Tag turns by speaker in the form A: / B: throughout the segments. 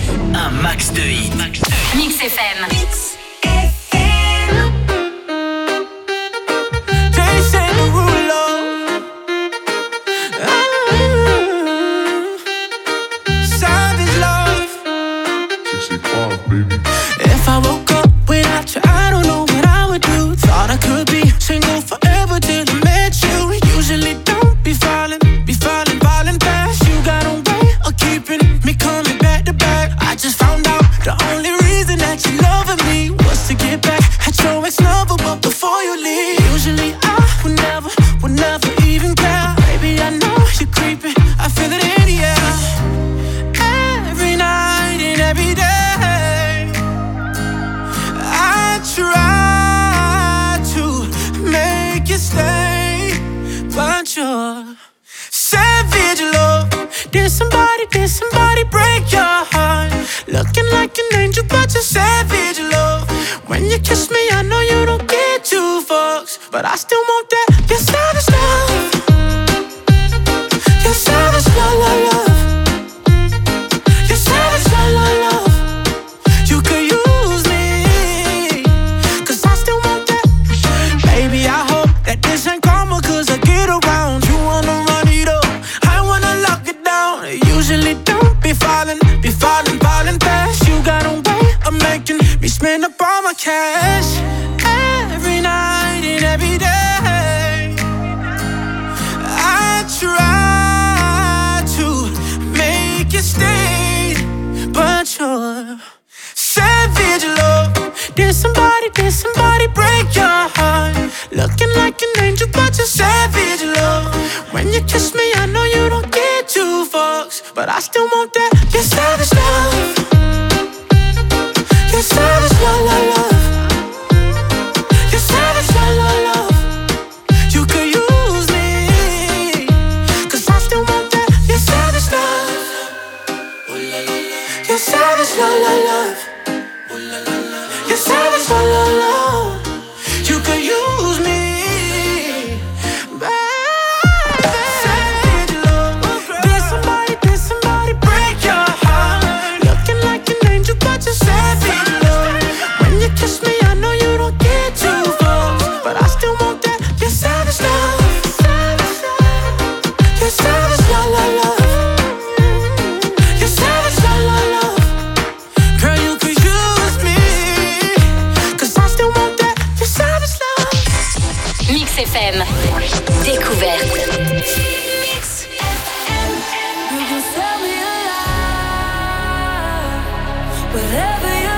A: Un max de hits.
B: Mix FM.
C: Jason Derulo. Savage love.
D: 65, baby.
C: If I woke up without you, I don't know what I would do. Thought I could be single forever till I met you. Usually don't be falling fast. You got a way of keeping me coming back to back. I just found out the only reason that you loving me was to get back at your ex-lover, but before you leave, usually I would never even care. Baby, I know you're creeping, I feel it in the air. Every night and every day, I try to make you stay, but you're savage love. Did somebody break your heart? Looking like an angel, but you're savage love. When you kiss me, I know you don't get two fucks, but I still want that. You're savage love. You're savage love, love, love. You're savage love, love, love. You could use me, 'cause I still want that. Baby, I hope that this ain't karma, 'cause I get around. You wanna run it up, I wanna lock it down. Usually don't be falling fast. You got a way of making me spend up all my cash. Every night and every day, I try to make you stay, but you're savage love. Did somebody break your heart? Looking like an angel, but you're savage love. When you kiss me, I know you don't get two fucks, but I still want that. You're savage love. You're savage love, love, love. You're savage love, love, love. You could use me, 'cause I still want that. You're savage love. You're savage love, love, love. You're savage love, love, love. You could use me, baby. Savage love. Did somebody break your heart? Looking like an angel, but you're savage love. When you kiss me, I know you don't get two fucks, but I still want that. You're savage love. You're savage love, love, love. You're savage love, love, love. Girl, you could use me, 'cause I still want that. You're savage love.
B: Mix FM. Découverte.
E: You can sell me a lie, whatever you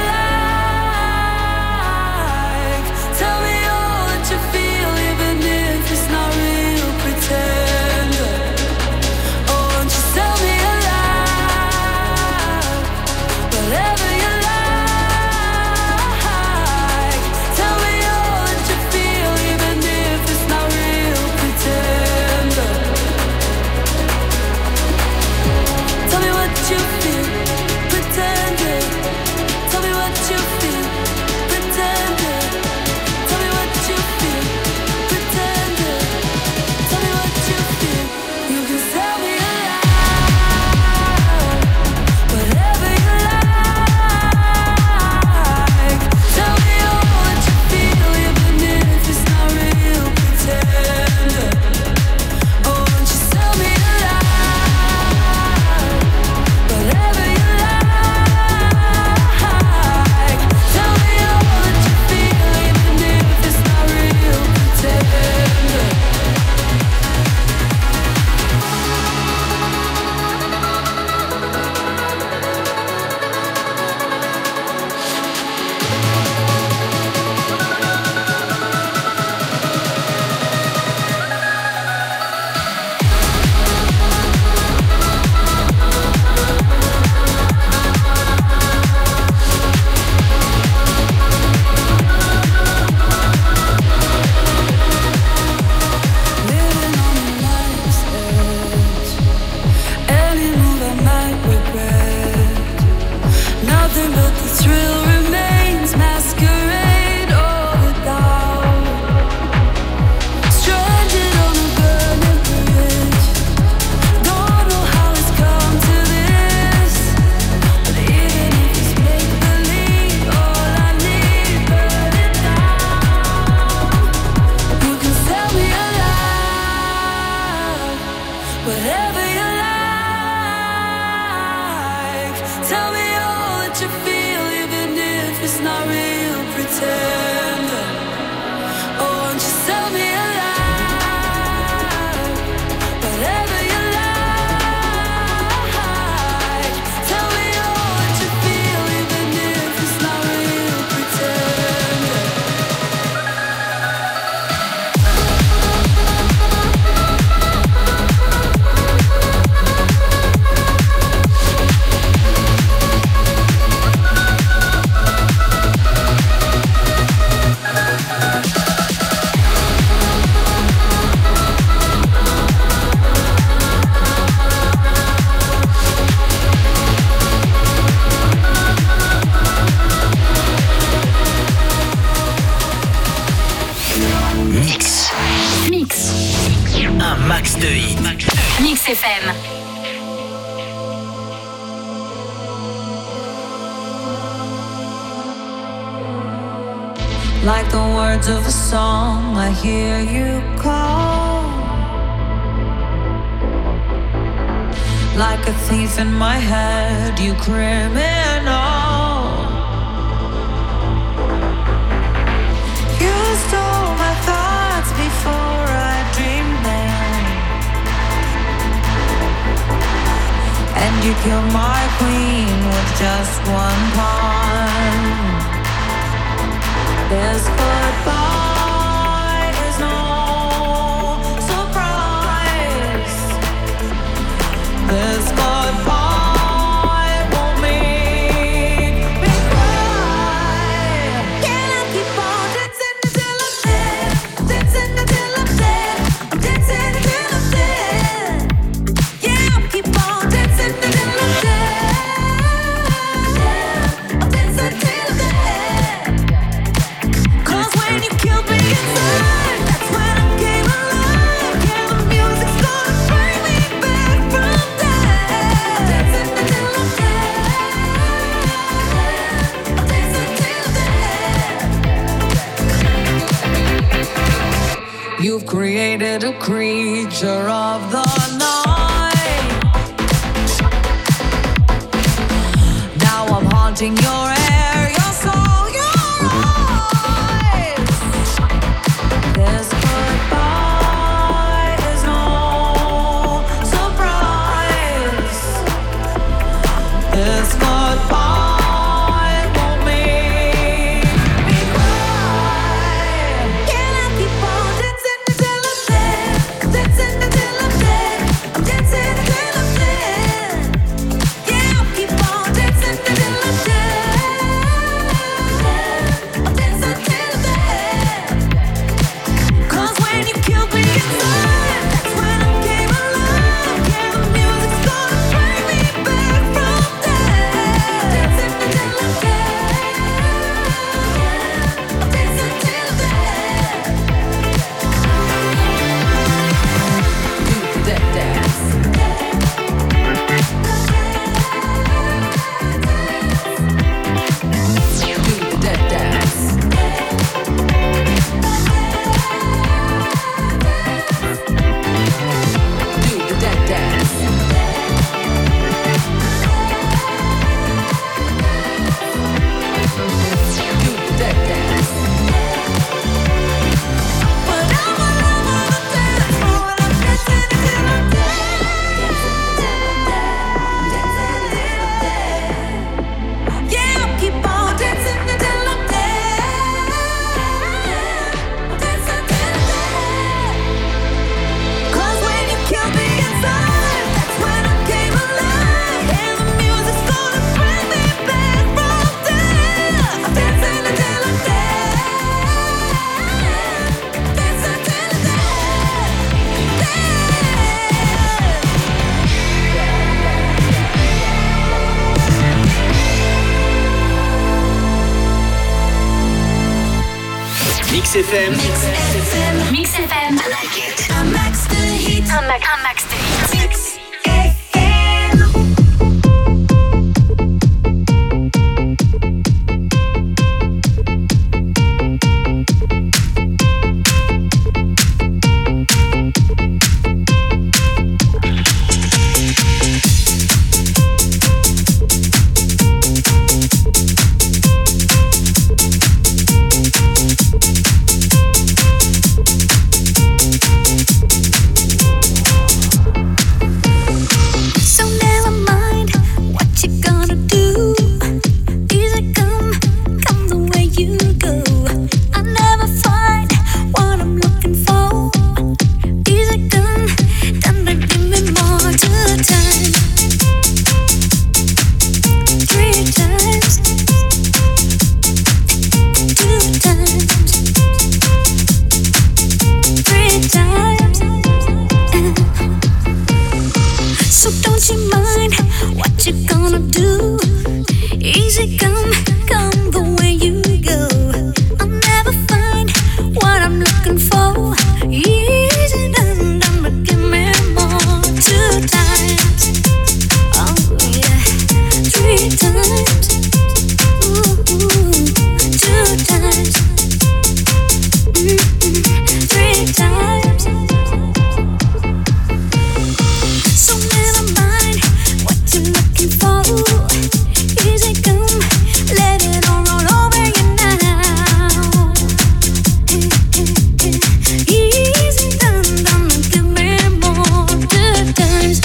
E: like. Tell me all that you feel, even if it's not real. Pretend. Oh, won't you sell me a lie, whatever you like. Tell me all that you feel, even if it's not real. Pretend. Tell me what you feel, pretend it. Tell me what you feel, pretend it. Tell me what you feel, pretend it. Tell me what you feel. You can sell me a lie, whatever you like. Tell me all what you feel, even if it's not real. Pretend it. Oh, won't you sell me a lie, whatever you like. Tell me all that you feel, even if it's not real. Pretend. Living on the life's edge. Any move I might regret. Nothing but the thrill remains. Masquerade all the doubt. Stranded on a burning bridge. Don't know how it's come to this, but even pretender. Oh, won't you set me alive? Whatever you like. Tell me what you feel, even if it's not real. Pretender.
B: Mix.
A: Un max de hits.
B: Mix FM.
E: Like the words of a song, I hear you call. Like a thief in my head, you criminal. You stole my thoughts before I dreamed them, and you killed my queen with just one pawn. This goodbye is no surprise. This goodbye won't make me cry. Can I keep on dancing until I'm dead? Dancing until I'm dead. I'm dancing until I'm dead. Yeah, I'll keep on dancing until I'm dead. I'm dancing till I'm dead. When you killed me inside, that's when I came alive. Yeah, the music's gonna bring me back from death. Dancing until I'm dead. Dancing till I'm dead. You've created a creature of the night. Now I'm haunting your air, your soul, your eyes. This goodbye is no surprise. This goodbye won't make me cry. Can I keep on dancing until I'm dead? Dancing until I'm dead. I'm dancing until I'm dead. Yeah, I'll keep on dancing until I'm dead. I'm dancing till I'm dead. 'Cause when you killed me inside, that's when I came alive. Yeah, the music's gonna bring me back from death. Dancing until I'm dead. I'm dancing till I'm dead. Do that dance. Do that dance. Do the dead dance. Do the dead dance. But I'm all over the dance floor and I'm dancing until I'm dead. Dancing until I'm dead. Yeah, I'll keep on dancing until I'm dead. I'm dancing till I'm dead. 'Cause when you killed me inside, that's when I came alive. And the music's gonna bring me back from death. I'm dancing until I'm dead. Dancing till I'm
A: Mix FM.
B: Mix FM.
E: Un max de hits.
B: Un max de hits.
E: Mix FM. wanna do. Easy come, come the way you go. I'll never find what I'm looking for. Easy done, done, but give me more. 2 times, oh yeah, 3 times, ooh, 2 times, 3 times. So never mind what you're looking for. Easy come, let it all roll over you now. Easy done, done, give me more. 2 times.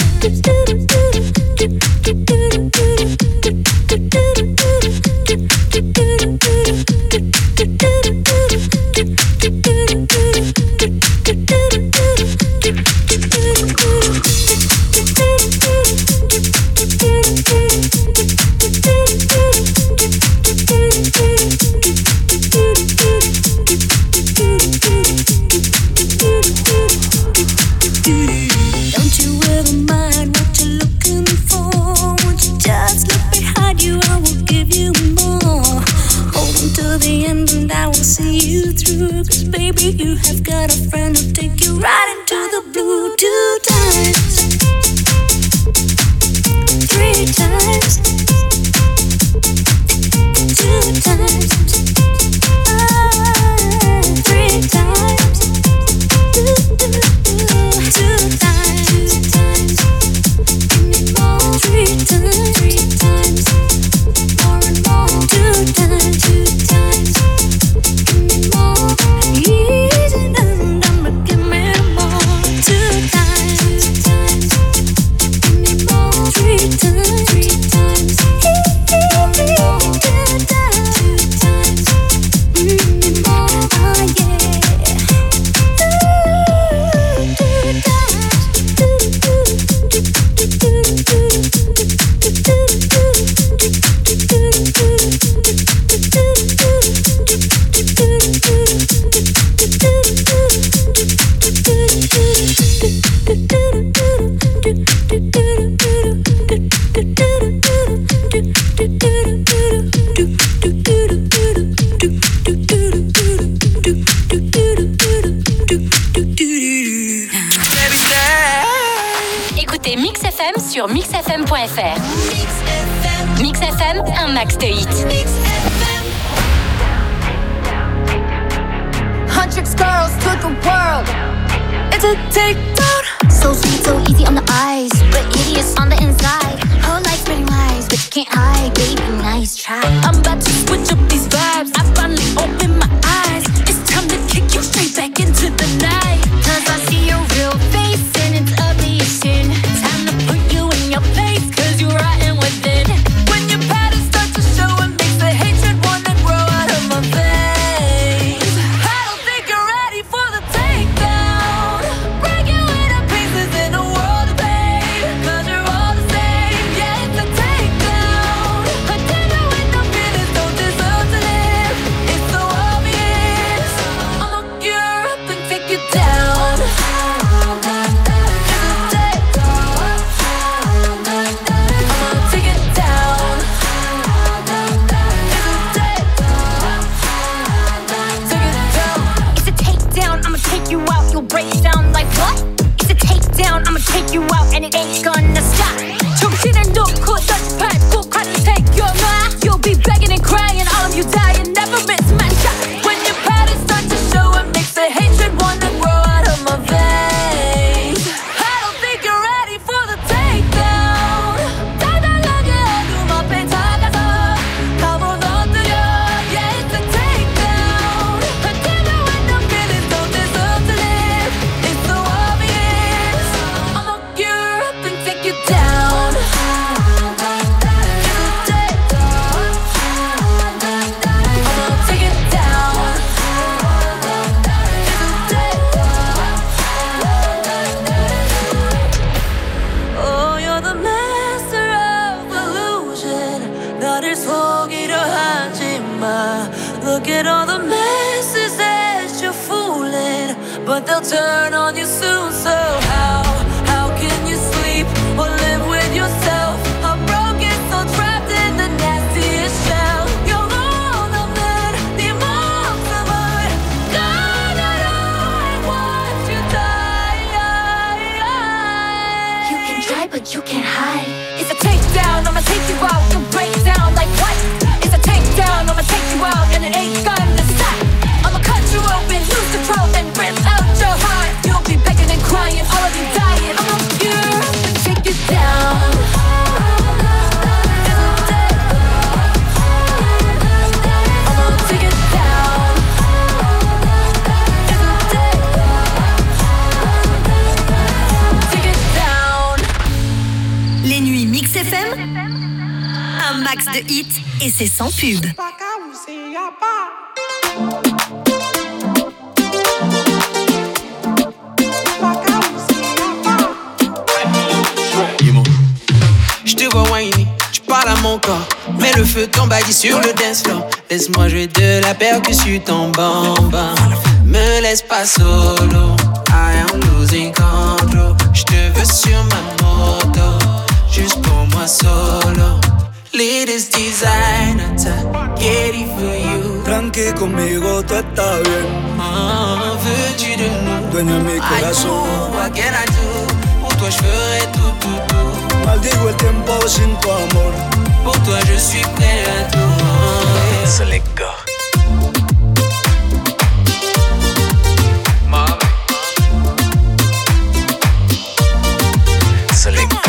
E: Don't you ever mind what you're looking for. Won't you just look behind you, I will give you more. Hold on to the end and I will see you through. Cause baby, you have got a friend who'll take you right into the blue. 2 times, 3 times, 2 times, 3 times, 2 times, give me more. 3 times, more and more. 2 times, give me more. Easy done, done, but give me more. 2 times, give me more. 3 times, 2 times, give me more. Oh yeah.
B: Écoutez Mix FM sur mixfm.fr. Mix FM, un max de hits.
F: Hundreds girls to the world. It's a takedown. So sweet, so easy on the eyes, but hideous on the inside. Whole life pretty wise, but you can't hide, baby. Nice try. I'm about to switch up these vibes. I finally opened my eyes. It's time to kick you straight back into the night. Cause I see your real face and it's ugly as sin. Time to put you in your place, cause you're rotten within. When your patterns start to show, it makes the hatred wanna grow out of my veins. I don't think you're ready for the takedown. Break you into pieces in a world of pain. Cause you're all the same, yeah, it's a takedown. A dinner with no feelings don't deserve to live. It's so obvious. I'ma look you up and take you down. Break it down like what? It's a takedown, I'ma take you out and it ain't gonna stop. 정신을 놓고 touch try to take your mind. You'll be begging and crying, all of you dying, never miss my shot. When your patterns start to show, it makes the hatred wanna grow out of my veins. I don't think you're ready for the takedown. 달달하게 어둠 앞에 다가서 가본 엎드려, yeah, it's a takedown. A dinner with no feelings don't deserve to live. It's so obvious. I'ma look you up and take you down. I'ma take it down. Oh, you're the master of illusion. 나를 속이려 하지 마. Look at all the messes that you're fooling, but they'll turn on you soon. So how can you sleep or live with yourself? I'm broken, so
G: Un max de hits et c'est sans pub.
C: Je te vois whiny, tu parles à mon corps. Mets le feu, ton body sur le dance floor. Laisse-moi jouer de la percussion, ton bambam. Me laisse pas solo, I am losing control. Je te veux sur ma moto, juste pour moi solo. Latest designer, get it for you.
H: Tranqui, conmigo tú estás bien.
C: Veux-tu de nous?
H: Dueña mi corazón.
C: What can I do? Pour toi je ferai tout, tout, tout.
H: Maldigo el tiempo sin tu amor.
C: Pour toi je suis prêt à tout.
A: So let go. So let go.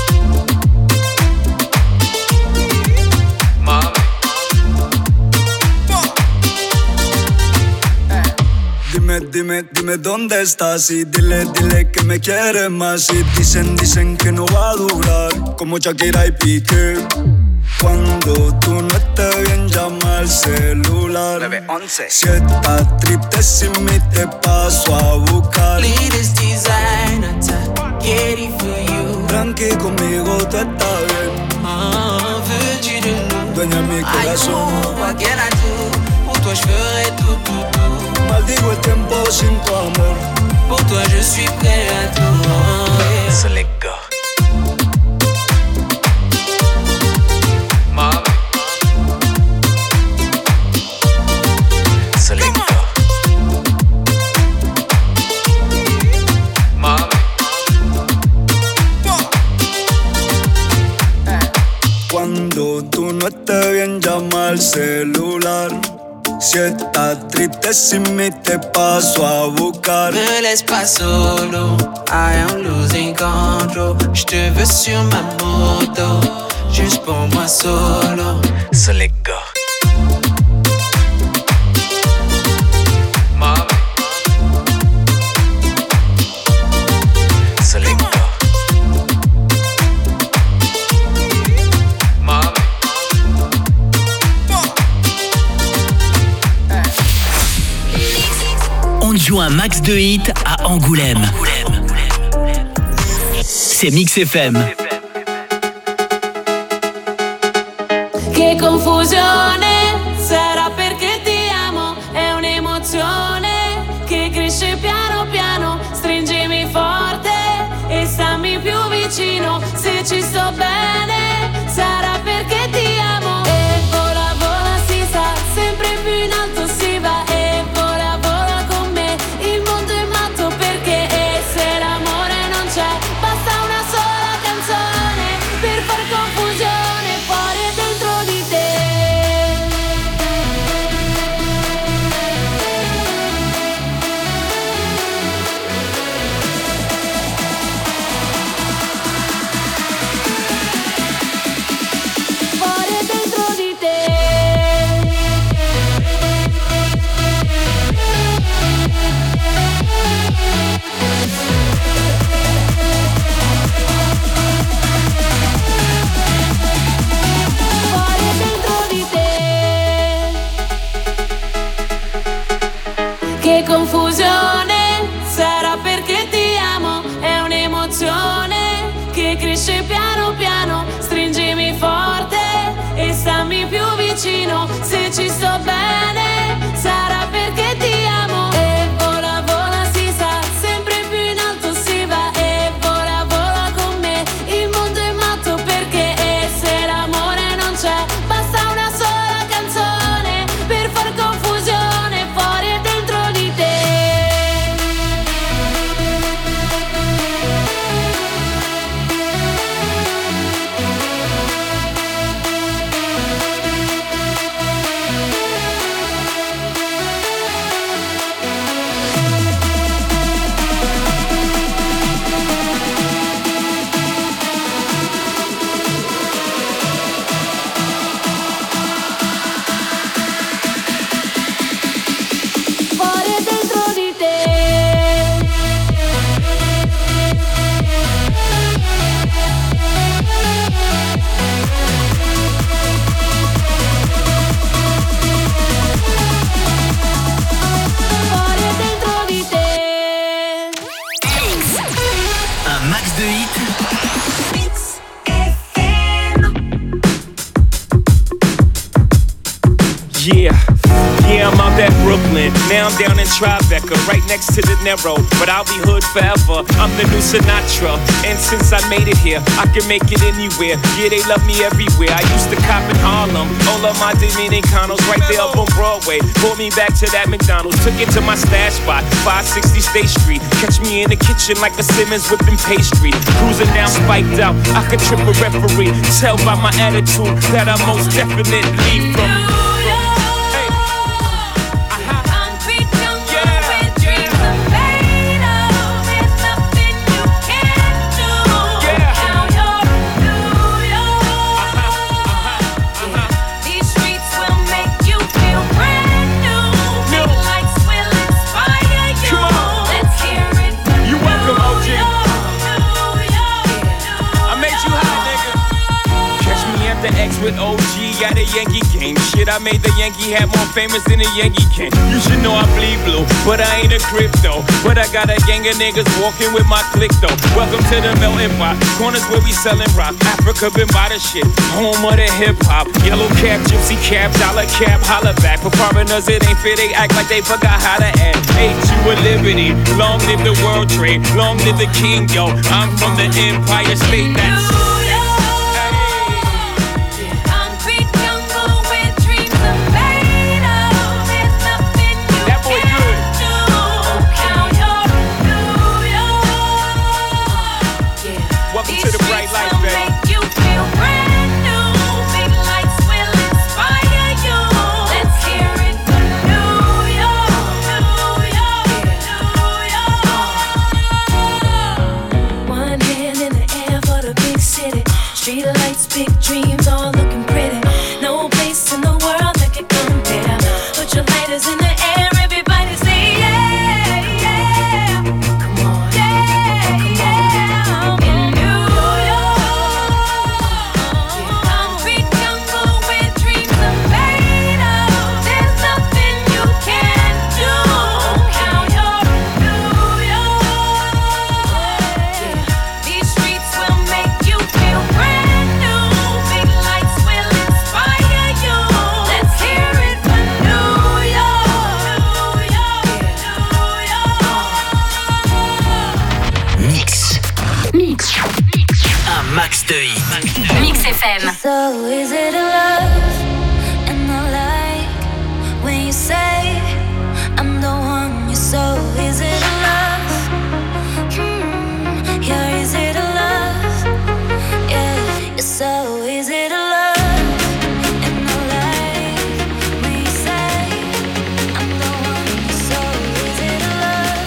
H: Dime dónde estás y dile que me quieres más. Y dicen que no va a durar, como Shakira y Piqué. Cuando tú no estés bien, llama al celular.
A: 911.
H: Si estás triste sin mí, te paso a buscar.
C: Latest designer, get it for you.
H: Tranqui, conmigo tú estás bien.
C: Veux-tu de nous?
H: Dueña mi corazón.
C: What can I do? Pour toi je ferai tout, tout, tout.
H: Maldigo el tiempo sin tu amor.
C: Pour toi je suis prêt à tout.
A: So let go. So let go.
H: Cuando tú no estés bien, llama al celular. Si estás triste sin mí, te paso a buscar.
C: Me laisse pas solo, I am losing control. Je te veux sur ma moto, juste pour moi solo.
A: So let go. So let go. On joue un max de hits à Angoulême. C'est Mix FM.
E: Che confusione, sarà perché ti amo, è un'emozione che cresce piano piano, stringimi forte e stammi più vicino, se ci sto bene, sarà perché ti amo. E vola, vola, si sa, sempre più in alto si va, e vola, vola con me, il mondo è matto perché e se l'amore non c'è, basta una sola canzone per far confusione fuori e dentro di te.
I: Yeah, I'm out at Brooklyn. Now I'm down in Tribeca, right next to the Narrow. But I'll be hood forever. I'm the new Sinatra. And since I made it here, I can make it anywhere. Yeah, they love me everywhere. I used to cop in Harlem. All of my Dominicanos right there up on Broadway. Pulled me back to that McDonald's. Took it to my stash spot, 560 State Street. Catch me in the kitchen like a Simmons whipping pastry. Cruising down spiked out. I could trip a referee. Tell by my attitude that I most definitely from. With OG at a Yankee game. Shit, I made the Yankee hat more famous than a Yankee can. You should know I bleed blue, but I ain't a crypto. But I got a gang of niggas walking with my click though. Welcome to the melting pot. Corners where we sellin' rock. Africa been by the shit. Home of the hip hop. Yellow cap, gypsy cap, dollar cap, holla back. For foreigners it ain't fair, they act like they forgot how to act. Age you a liberty. Long live the world trade. Long live the king, yo. I'm from the Empire State. That's
B: Mix FM.
E: So is it a love? And I like when you say I'm the one you're so. Is it a love? Yeah, is it a love? Yeah, so is it a love? And I like when you say I'm the one you're so. Is it a love?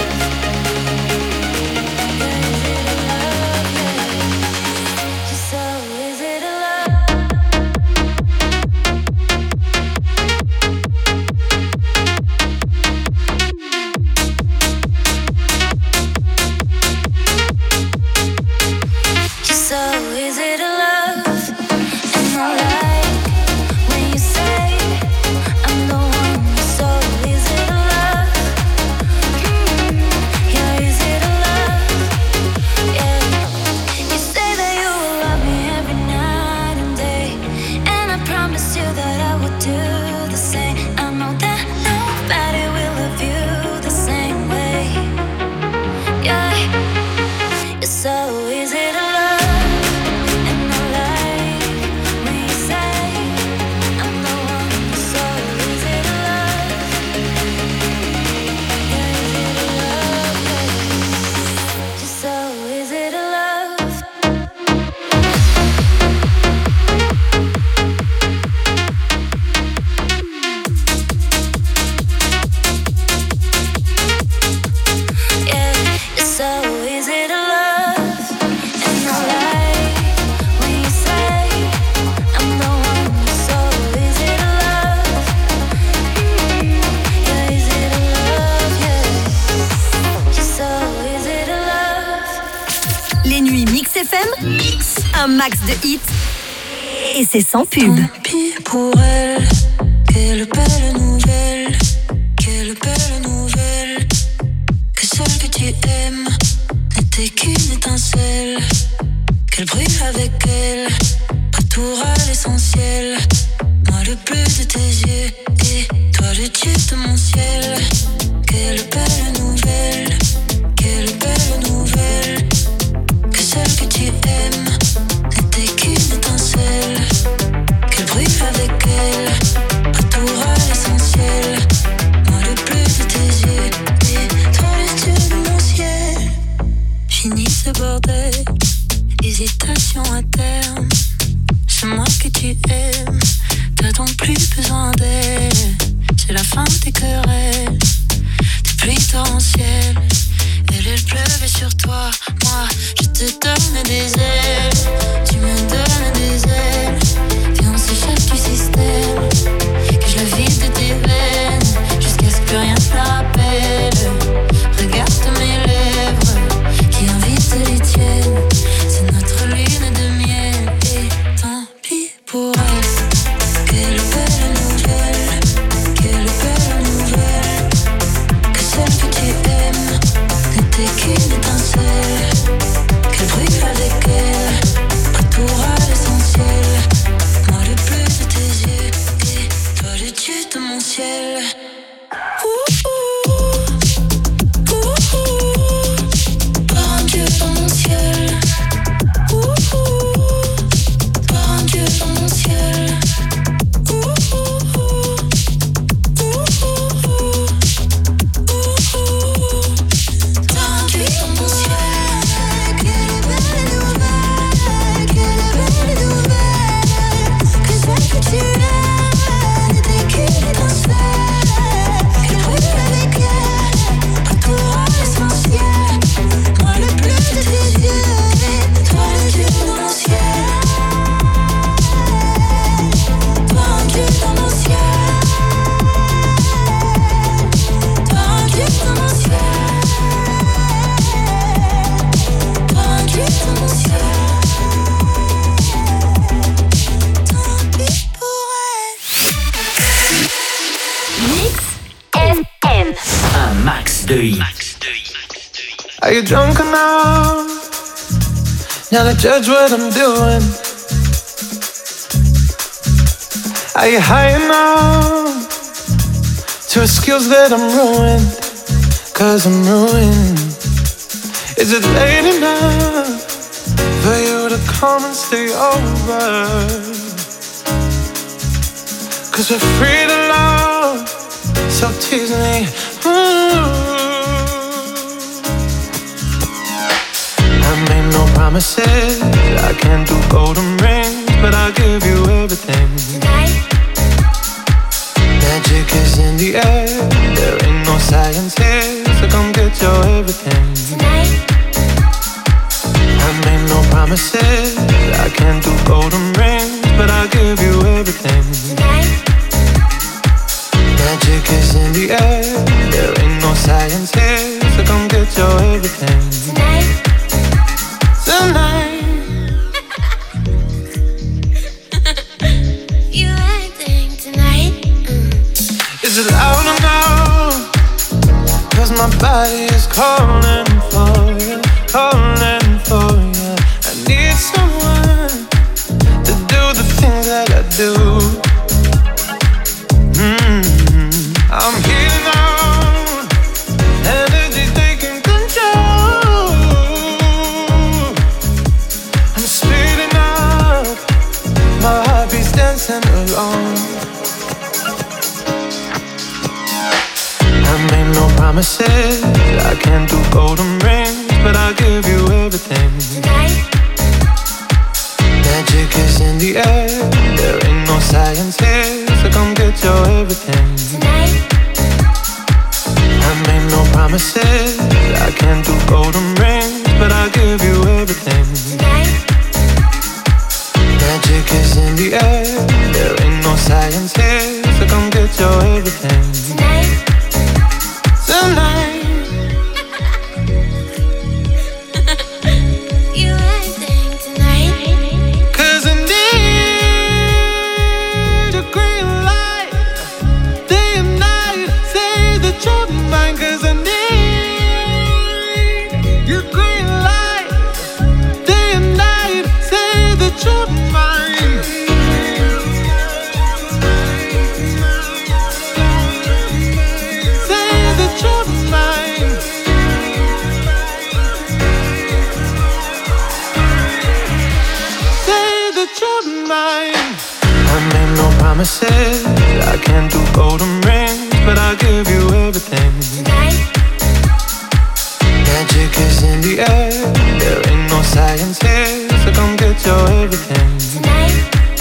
E: Yeah, is it a love? Yeah, so is it a love? So is it a love? And I like when you say I'm the one. So is it a love? Yeah, is it a love? Yeah. You say that you will love me every night and day, and I promise you that I will do the same. I know that nobody will love you the same way. Yeah. So is it a love?
G: Un max de hits et c'est sans pub.
E: Tant pis pour elle, quelle belle nouvelle, quelle belle nouvelle. Que celle que tu aimes n'était qu'une étincelle. Qu'elle brûle avec elle, retour à l'essentiel. ciel, moi le bleu de tes yeux, et toi le dieu de mon ciel. Quelle belle nouvelle, quelle belle nouvelle, que celle que tu aimes n'était qu'une étincelle. Qu'elle brûle avec elle, retour à l'essentiel. Moi le bleu de tes yeux, et toi le dieu de mon ciel. Fini ce bordel, hésitation à terme. C'est moi que tu aimes, t'as donc plus besoin d'elle. C'est la fin des querelles, des pluies torrentielles. Elle pleuvait sur toi, moi je te donne des ailes. Tu me donnes des ailes, viens on s'échappe du système. Que je le vide de tes veines, jusqu'à ce que rien ne la rappelle. Regarde mes lèvres, qui invitent les tiennes. C'est notre lune de miel, et tant pis pour elle. Quelle belle nouvelle, quelle belle nouvelle, que celle que tu aimes n'était qu'une étincelle. Qu'elle brûle avec elle, retour à l'essentiel. Moi le bleu de tes yeux, et toi le dieu de mon ciel. Par un dieu dans mon ciel. Par un dieu dans mon ciel.
C: Are you drunk enough now to judge what I'm doing? Are you high enough to excuse that I'm ruined? Cause I'm ruined. Is it late enough for you to come and stay over? Cause we're free to love, so tease me. I made no promises, I can't do golden rings, but I'll give you everything. Tonight. Magic is in the air, there ain't no science here, so come get your everything. Tonight. I made no promises, I can't do golden rings, but I'll give you everything. Tonight. Magic is in the air, there ain't no science here, so come get your everything. Tonight. Tonight. You acting tonight? Is it loud enough? Cause my body is calling for you, calling for you. I need someone to do the things that I do. I'm here now, energy taking control. I'm speeding up, my heartbeat's dancing along. I made no promises, I can't do golden rings, but I'll give you everything. Tonight. Magic is in the air, there ain't no science here, so come get your everything. Tonight. I made no promises, I can't do golden rings, but I'll give you everything. Tonight. Magic is in the air, there ain't no science here, so come get your everything. Tonight. Tonight. You acting tonight? Cause I need a green light, day and night, say that you're mine. Cause I need your green light, day and night, say that you're mine. promises. I can't do golden rings, but I'll give you everything.
F: Tonight.
C: Magic is in the air. There ain't no science here, so come get your everything.
F: Tonight.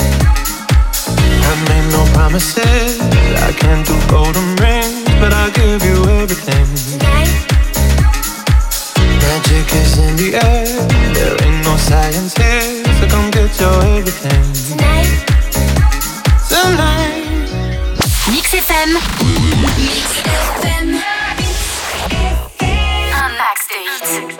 C: I made no promises. I can't do golden rings, but I'll give you everything.
F: Tonight.
C: Magic is in the air. There ain't no science here, so come get your everything.
F: Tonight.
C: Tonight.
B: Mix FM.
F: Mix FM.
B: Un max de hits.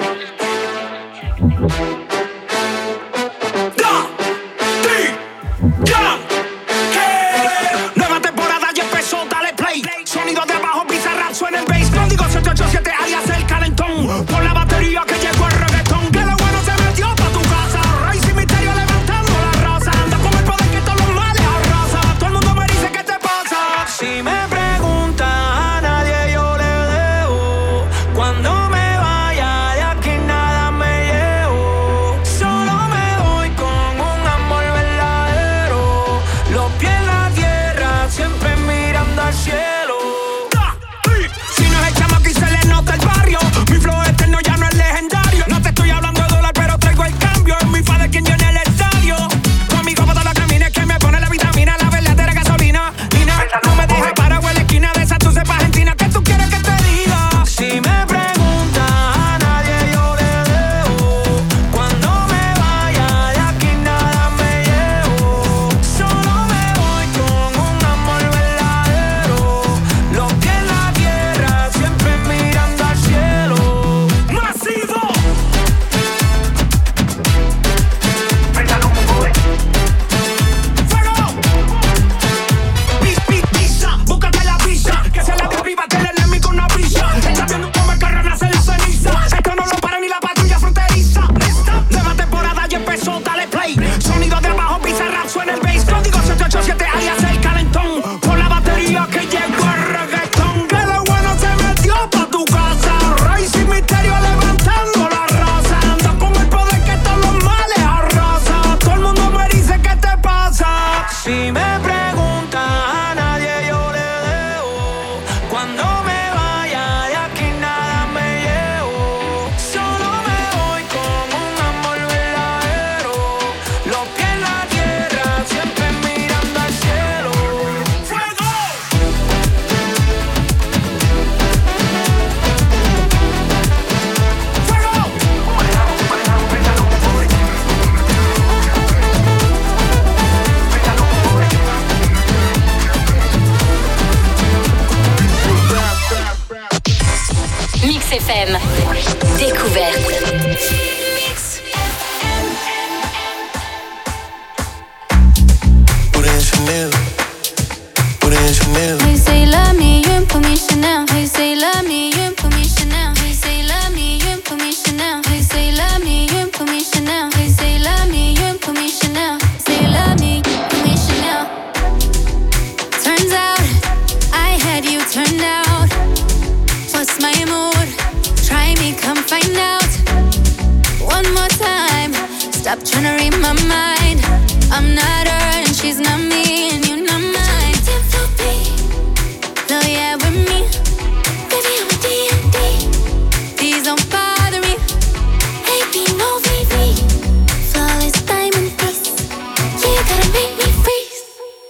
J: Nueva temporada ya empezó, dale play. Sonido de abajo, Bizarrap, suena el bass. Código 787, alias el calentón. Por la batería que llegó el reggaetón. Que lo bueno se metió pa' tu casa. Rey sin misterio levantando la raza. Anda con el poder que todos los males arrasa. Todo el mundo me dice ¿qué te pasa? Si me preguntan a nadie yo le debo. Cuando me vaya de aquí nada me llevo. Solo me voy con un amor verdadero. Los pies en la tierra, siempre mirando al cielo. Si no es el chamaco y se le nota el barrio. Mi flow eterno ya no es legendario. No te estoy hablando de dólar, pero traigo el cambio. Es mi padre quien llena el estadio. Conmigo para la camina que me pone la vitamina, la verdadera gasolina. Nina, no me dejes parado en la esquina de esa, tú sepas Argentina. ¿Qué tú quieres que te diga? Si me preguntas a nadie yo le debo. Cuando me vaya de aquí nada me llevo. Solo me voy con un amor verdadero. Los pies en la tierra, siempre mirando al cielo. ¡Masivo! ¡Fuego! Pizza, búscate la pizza. Que sea la de arriba, que el enemigo una brisa. Estás viendo cómo el carro nace la ceniza. Esto no lo para ni la patrulla fronteriza. ¿Lista? Nueva temporada ya empezó, dale play. Sonido de abajo, Bizarrap, suena el bass. Código 787, alias el calentón. Por la batería que llegó el reggaetón. Que lo bueno se metió pa' tu casa. Rey sin misterio levantando la raza. Anda con el poder que todos los males arrasa. Todo el mundo me dice ¿qué te pasa? Si me preguntas a nadie yo le debo. Cuando me vaya de aquí nada me llevo. Solo me voy con un amor verdadero. Los pies en la tierra, siempre mirando al cielo. ¡Fuego!
B: Mix FM. Découverte.
C: Put in Chanel. Put in Chanel.
E: Hey, say love me, you ain't put me Chanel. Hey, say love me, you ain't put me Chanel. Hey, say love me, you ain't put me Chanel. Hey, say love me, you ain't put me Chanel. Hey, say love me, you ain't put me Chanel. Say love me, put me Chanel. Turns out I had you turned out. What's my mood? Try me, come find out. One more time. Stop trying to read my mind. I'm not her and she's not me, and you're not mine. Oh yeah, with me. Baby, I'm a D&D. Please don't bother me. AP, no VV. Flawless diamond face. You gotta make me freeze.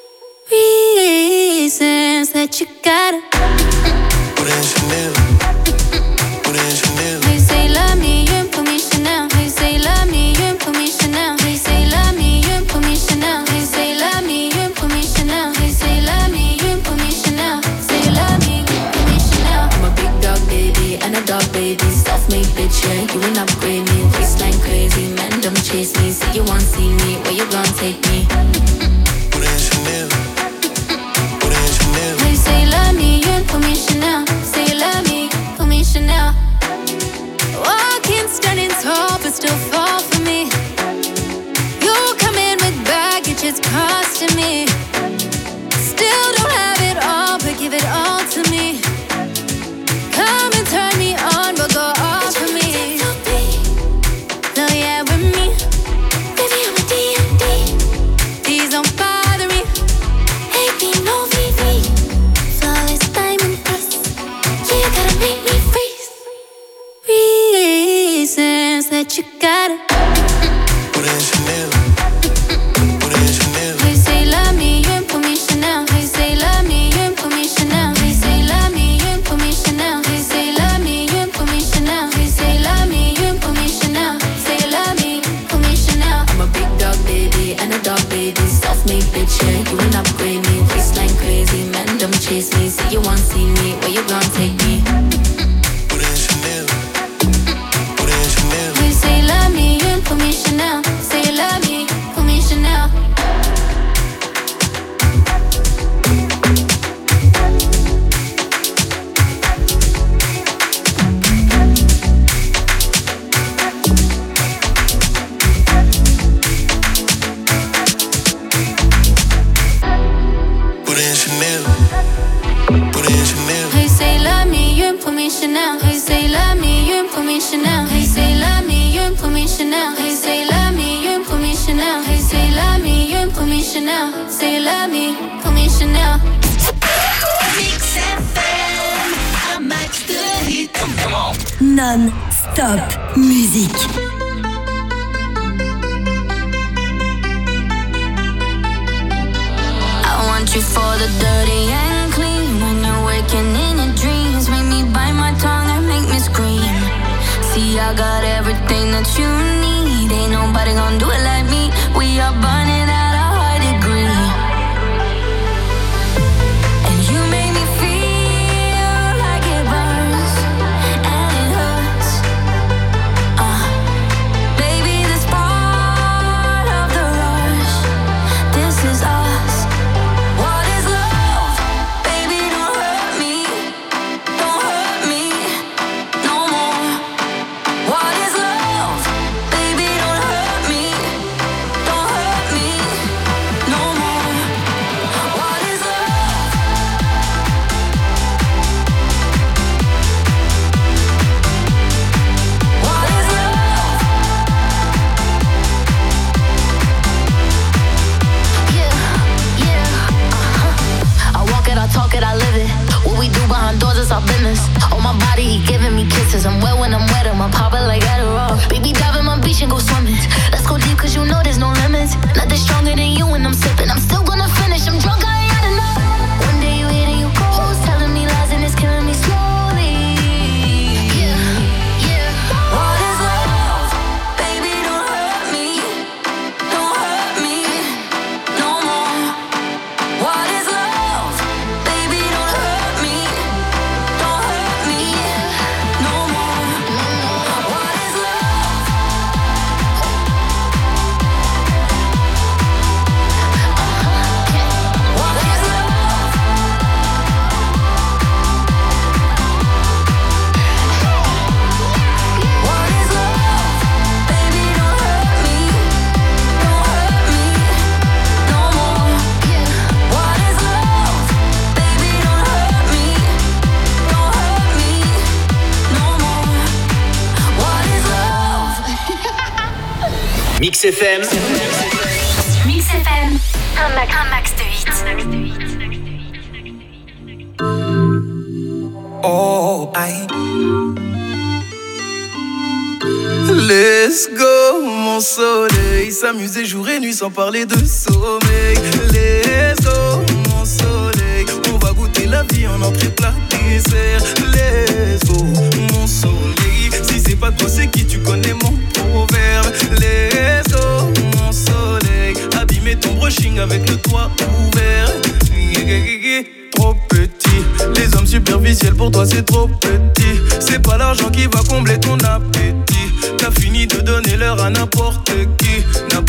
E: Reasons that you gotta.
C: Put in Chanel. Put in Chanel.
E: They say love me, you ain't put me Chanel. They say love me, you ain't put me Chanel. They say love me, you ain't put me Chanel. They say love me, you ain't put me Chanel. They say love me, you ain't put me Chanel. Say love me, you ain't put me Chanel. I'm a big dog baby and a dog baby. Self-made bitch, yeah, you ain't upgrade me. Waistline crazy, man, don't chase me. Say you want see me, where you gon' take me?
C: Put in Chanel. Put in Chanel.
E: They say love me, you ain't put me Chanel. Say love me, put me Chanel. Walking, standing tall, but still fall for me. You come in with baggage, it's costing me. Still don't have it all, but give it all to me. Come and turn me on, but go off for me. that you got it.
C: Put it in Chanel. Put it in Chanel.
E: They say love me, you ain't put me Chanel. They say love me, you ain't put me Chanel. They say love me, you ain't put me Chanel. They say love me, you ain't put me Chanel. They say love me, you ain't put me Chanel. Say love me, put me Chanel. I'm a big dog baby and a dog baby, self-made bitch, yeah, you will upgrade me. Waistline crazy, man, don't chase me. Say you want see me, where you gon' take me?
C: Put it in Chanel. Put it in Chanel.
E: They say love me, you ain't put me Chanel. Say love me, put me Chanel.
C: Put it in Chanel. Put it in Chanel.
E: They say love me, you ain't put me Chanel. They say love me, you ain't put me Chanel. They say love me, you ain't put me Chanel. They say love me, you ain't put me Chanel. They say love me, you ain't put me Chanel. Say love me, put me Chanel.
B: Mix FM, un max de hits.
G: Non-stop musique.
F: I want you for the dirty and clean. When you're waking in your dreams, make me bite my tongue and make me scream. See, I got everything that you need. Ain't nobody gonna do it like me. We are burning at a high degree. And you make me feel like it burns and it hurts. Baby, this part of the rush. This is us. What is love? Baby, don't hurt me. Don't hurt me no more. What is love? Baby, don't hurt me. Don't hurt me no more. What is love? What is love? Yeah. I walk it, I talk it, I live it. What we do behind doors is our business. On my body, he giving me kisses. I'm wet when I'm wet, I'm popping like Adderall. Baby, dive in my beach and go swimming. Let's go deep, cause you know there's no limits. Nothing stronger than you when I'm sipping. I'm still gonna finish, I'm drunk, I ain't had enough. One day you hit and you go, telling me lies and it's killing me slowly. Yeah. What is love? Baby, don't hurt me. Don't hurt me no more. What is love? Baby, don't hurt me. Don't hurt me no more. What is love? What is love? What is love? Baby, don't hurt me. Don't hurt me no more. What is love? Baby, don't hurt me. Don't hurt me no more. What is love?
A: Mix FM,
B: Mix FM, un max de hits.
C: Oh, aïe. Let's go, mon soleil. S'amuser jour et nuit sans parler de sommeil. Let's go, mon soleil. On va goûter la vie en entrée plat dessert. Let's go, mon soleil. Si c'est pas toi, c'est qui? Tu connais mon proverbe. Let's go, mon soleil. Abîmer ton brushing avec le toit ouvert. Trop petit, les hommes superficiels pour toi c'est trop petit. C'est pas l'argent qui va combler ton appétit. T'as fini de donner l'heure à n'importe qui.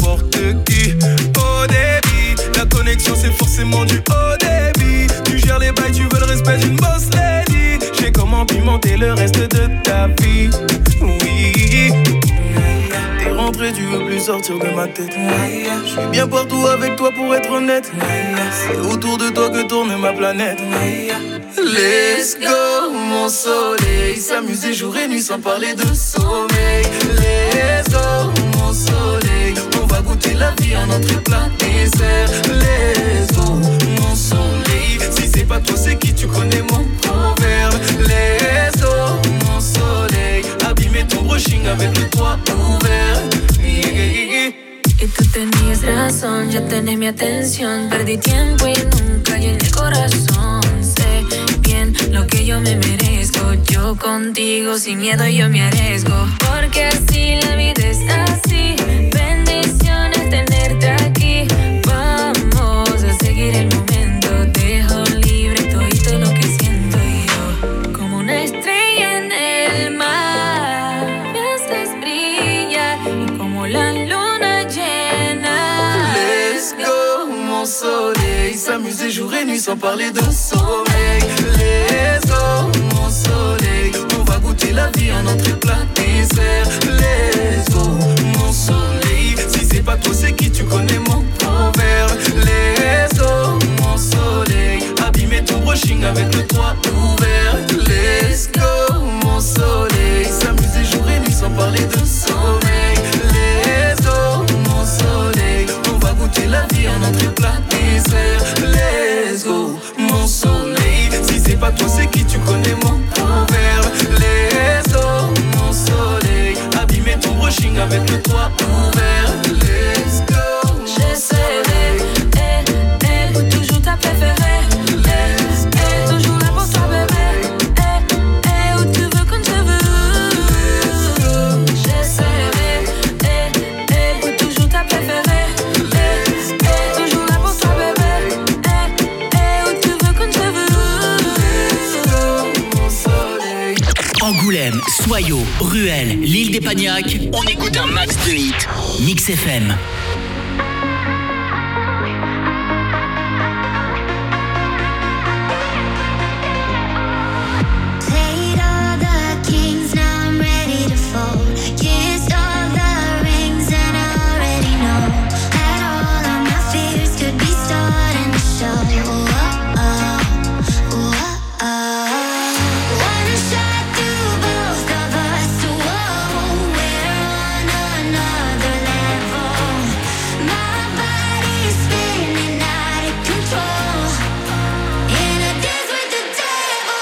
C: Au débit, la connexion c'est forcément du haut débit. Tu gères les bails, tu veux le respect d'une boss lady. J'ai comment pimenter le reste de ta vie. Oui, t'es rentré, tu veux plus sortir de ma tête. Je suis bien partout avec toi pour être honnête. C'est autour de toi que tourne ma planète. Let's go, mon soleil. S'amuser jour et nuit sans parler de sommeil. Let's go, mon soleil. On va goûter la vie en entrée plat dessert. Let's go, mon soleil. Si c'est pas toi, c'est qui? Tu connais mon proverbe. Let's go, mon soleil. Abîmer ton brushing avec le toit ouvert.
E: mi atención. Perdí tiempo y nunca llené el corazón. Sé bien lo que yo me merezco. Yo contigo sin miedo yo me arriesgo. Porque así la vida es así. Bendiciones tenerte aquí. Vamos a seguir el momento. Dejo libre todo lo que siento yo. Como una estrella en el mar, me haces brillar. Y como la luna llena.
C: Let's go, mon soleil. S'amuser jour et nuit sans parler de sommeil. Let's go, mon soleil. On va goûter la vie en entrée plat dessert. Let's go, mon soleil. Si c'est pas toi, c'est qui? Tu connais mon proverbe. Let's go, mon soleil. Abîmer ton brushing avec le toit ouvert. Let's go, mon soleil. S'amuser jour et nuit sans parler de sommeil. Let's go, mon soleil. On va goûter la vie en entrée plat dessert. Let's go, mon soleil. Si c'est pas toi, c'est qui? Tu connais mon proverbe. Let's go, mon soleil. Abîmer ton brushing avec le toit ouvert. Let's go,
E: j'essaierai, pour toujours ta préférée. Toujours là pour toi bébé. Où tu veux quand je veux. J'essaierai, pour toujours ta préférée. Toujours là pour toi bébé. Où tu veux quand je veux.
C: mon soleil.
A: Angoulême, Soyaux, Ruelle, l'île des Pagnacs, on écoute un max de hits. Mix FM.
F: Played all the kings, now I'm ready to fold. Kissed all the rings and I already know that all of my fears could be starting to show. One shot through both of us. Whoa, we're on another level. My body's spinning out of control. In a dance with the devil.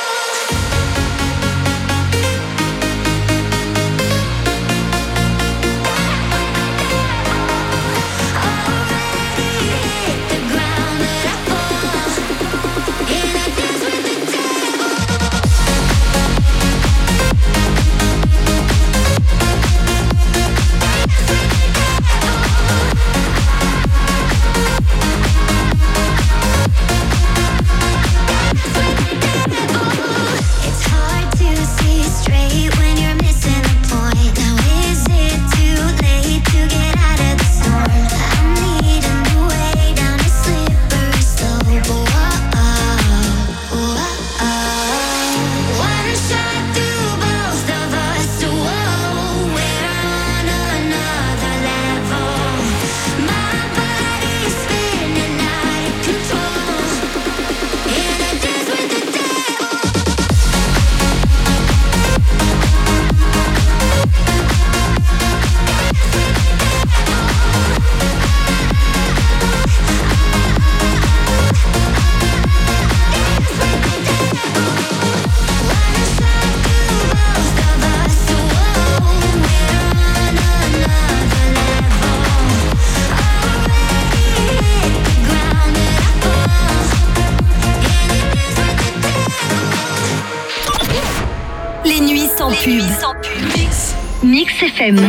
F: It's hard to see straight when you're missing the point. Now is it too late to get out of the storm? I'm leading the way down a slippery slope. One shot through both of us. Whoa, we're on another level. My body's spinning out of control. In a dance with the devil.
G: Les nuits sans pub. Mix FM.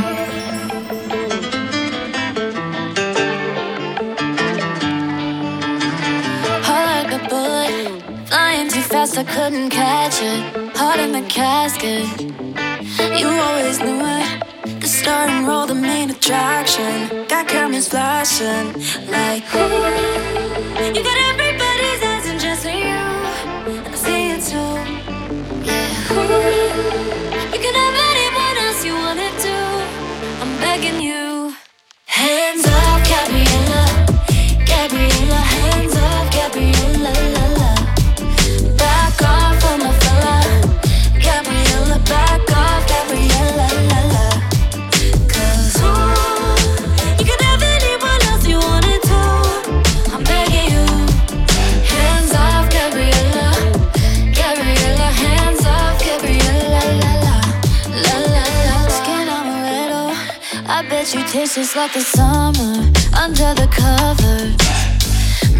E: Heart like a bullet, flying too fast, I couldn't catch it. Heart in the casket, you always knew it. The star and roll, the main attraction. Got cameras flashing, like ooh. You got everybody's eyes and just for you, and I see it too. Yeah, ooh. You can have anyone else you wanted to. I'm begging you. Hands up, Gabriella, Gabriella. Hands up, Gabriella, la la. Back off from my fella, Gabriella. Back off, Gabriella, la la. 'Cause ooh, you can have anyone else you wanted to. I'm begging you. Hands off, Gabriella, Gabriella. Hands off, Gabriella, la la, la la la. Skin amaretto, I bet you taste just like the summer under the covers.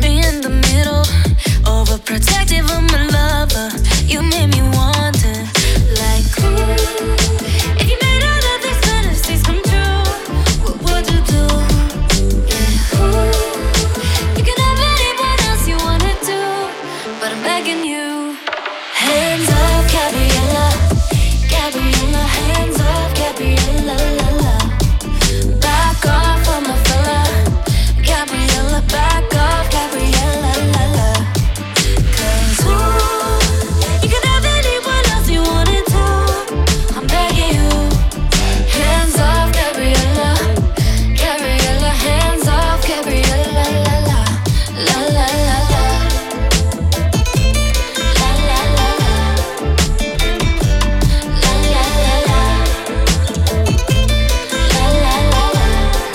E: me in the middle, overprotective of my lover. You made me wonder, like, ooh, if you made all of these fantasies come true, what would you do? Yeah, ooh, you can have anyone else you wanna do, but I'm begging you. Hands up, Gabriella, Gabriella, hands up, Gabriella, la la. Back off of my fella, Gabriella, back off, Gabriella, la la. 'Cause ooh, you can have anyone else you wanted to, I'm begging you. Hands off, Gabriella, Gabriella, hands off, Gabriella, la la, la la la la. La la la la. La la la la. La la la la.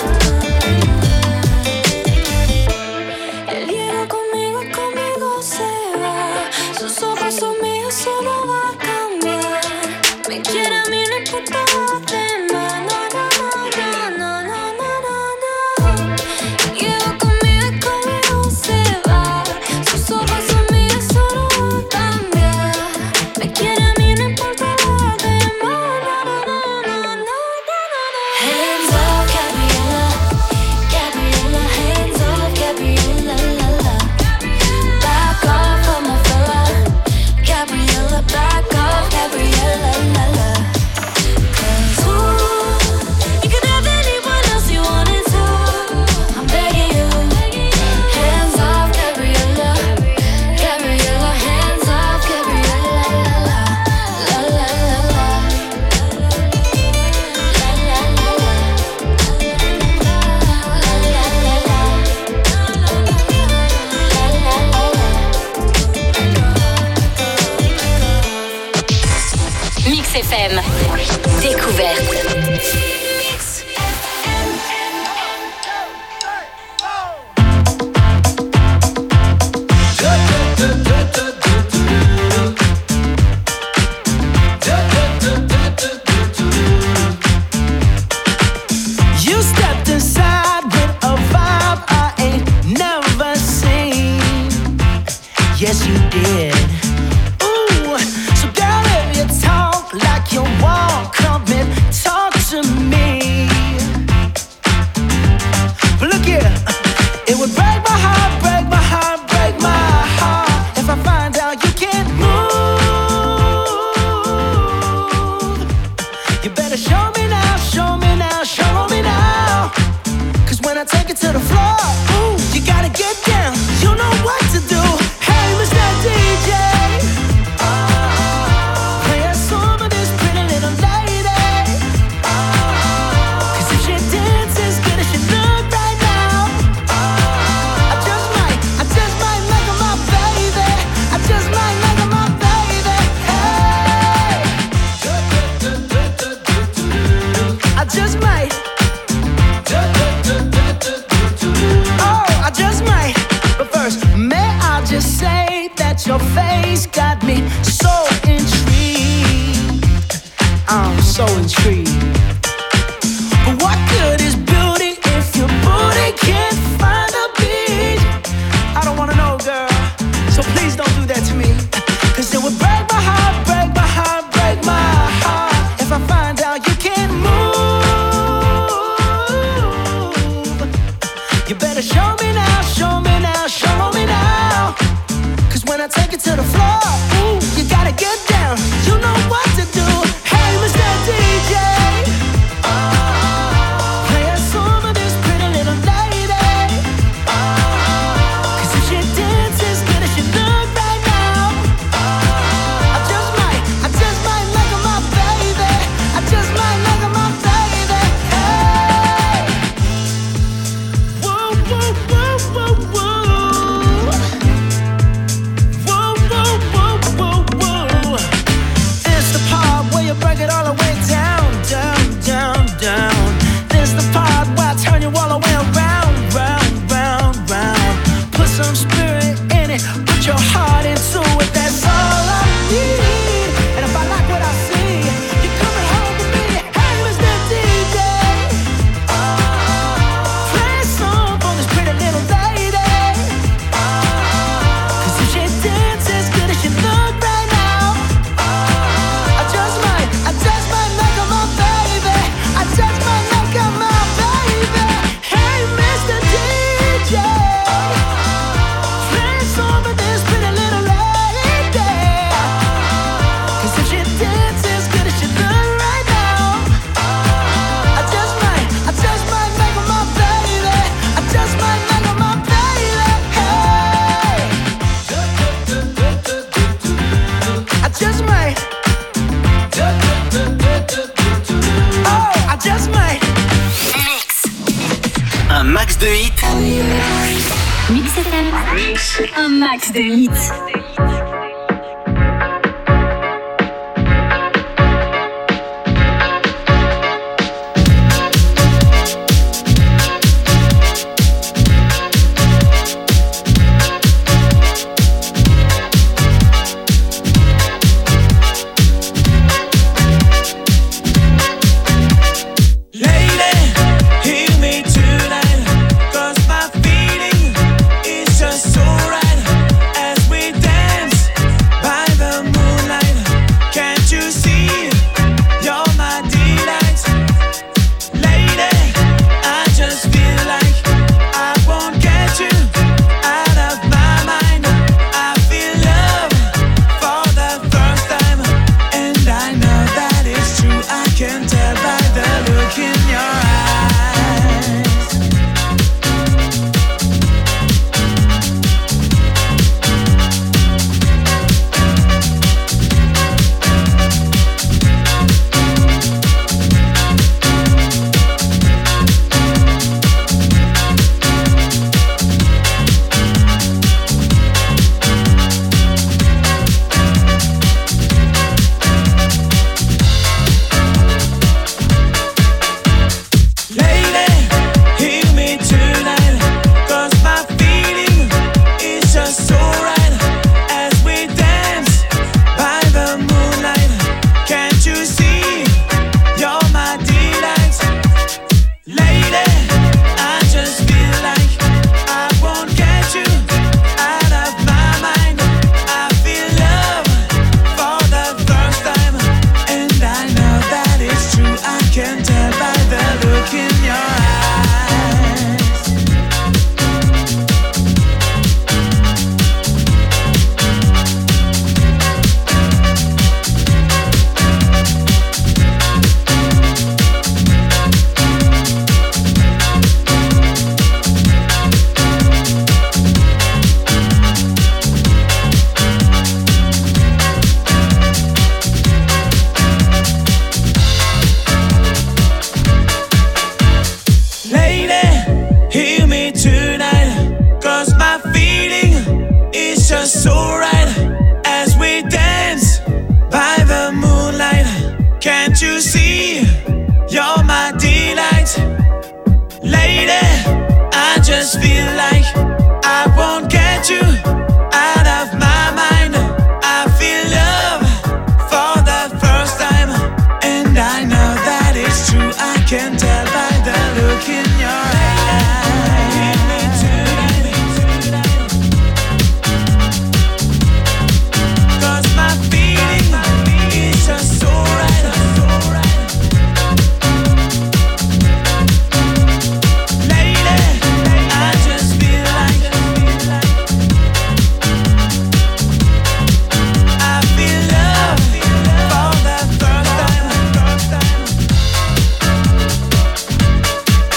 E: Él llega conmigo y conmigo se va. Sus ojos son míos, solo va a cambiar. Me quiere a mí, no importa lo demás. No, no, no, no, no, no, no, no. Llega conmigo y conmigo se va. Sus ojos son míos, solo va a cambiar. Me quiere a mí, no importa lo demás. No, no, no, no, no, no, no. Hands up, Gabriella, Gabriella, hands up, Gabriella, la la. Back off of my fella, Gabriella, back off, Gabriella, la la. 'Cause ooh, you can have anyone else you wanted to, I'm begging you. Hands off, Gabriella, Gabriella, hands off, Gabriella, la la. La la la la. La la la la. La la la la.
B: Mix FM. Découverte.
C: You stepped inside with a vibe I ain't never seen. Yes, you did. Ooh, so girl, if you talk like you walk, come and talk to me. But look here, it would break my heart, break my heart, break my heart if I find out you can't move. You better show me now, show me now, show me now. 'Cause when I take it to the floor, ooh, you gotta get down. You know what to do. Hey, Mr. DJ, play a song of this pretty little lady. 'Cause if she dances good as she look right now, I just might make her my baby. I just might make her my baby. Hey, I just might. Oh, I just might. But first, may I just say that your face got me so intrigued. I'm so intrigued. But what good is beauty if your booty can't find a beat? I don't wanna know, girl. So please don't do that to me. 'Cause it would break my heart, break my heart, break my heart if I find out you can't move. You better show me now, show me now, show me now. 'Cause when I take it to the floor, ooh, you gotta get down. You know what to do. Hey, Mr. DJ, play a song of this pretty little lady. 'Cause if she dances good as she look right now, I just might make her my baby. I just might make her my baby. Hey, whoa, whoa, whoa, whoa, whoa. Whoa, whoa, whoa, whoa, whoa. It's the part where you break it all the way down, down, down, down. This the part where I turn you all the way around, round, round, round. Put some spirit in it, put your heart into it. That's all I need. And if I like what I see, you're coming home with me. Hey, Mr. DJ, play a song for this pretty little lady.
G: max de hits.
C: I just feel like I won't get you